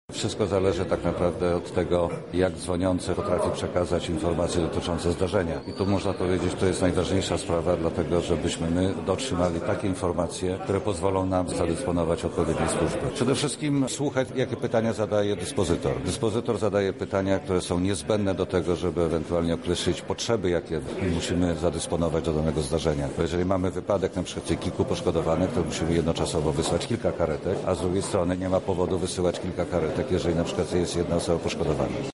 Wszystko zależy tak naprawdę od tego, jak dzwoniący potrafi przekazać informacje dotyczące zdarzenia. I tu można powiedzieć, to jest najważniejsza sprawa, dlatego żebyśmy my dotrzymali takie informacje, które pozwolą nam zadysponować odpowiedniej służby. Przede wszystkim słuchać, jakie pytania zadaje dyspozytor. Dyspozytor zadaje pytania, które są niezbędne do tego, żeby ewentualnie określić potrzeby, jakie musimy zadysponować do danego zdarzenia. Bo jeżeli mamy wypadek na przykład kilku poszkodowanych, to musimy jednoczasowo wysłać kilka karetek, a z drugiej strony nie ma powodu wysyłać kilka karetek, jeżeli na przykład jest jedna osoba poszkodowana.